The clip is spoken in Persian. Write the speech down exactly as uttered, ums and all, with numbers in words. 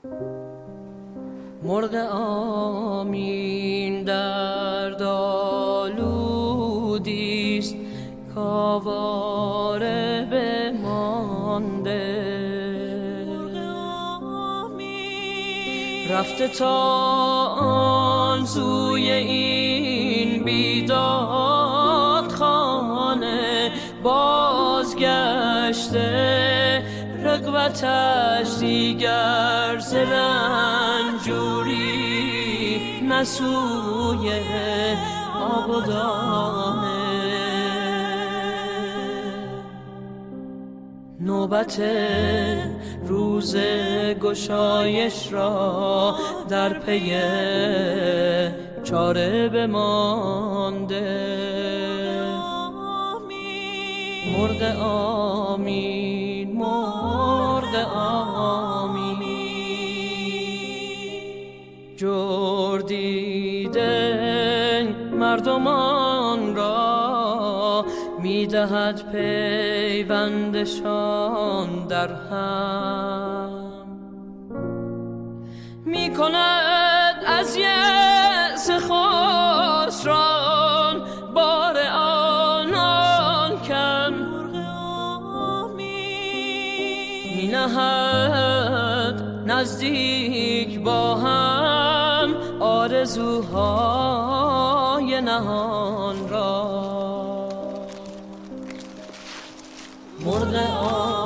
مرغ آمین دردآلودیست کآواره بمانده، رفته تا آن سوی این بیداد خانه، بازگشته رغبتش دیگر ز رنجوری نه سوی آب و دانه. نوبت روز گشایش را در پی چاره بمانده. مرغ آمین، مرغ آمین، جردیده مردمان را میدهد پیوندشان در هم، میکند از یأس خسران بار آنان کم، مینهد نزدیک با هم آرزوهای نهان را. مرغ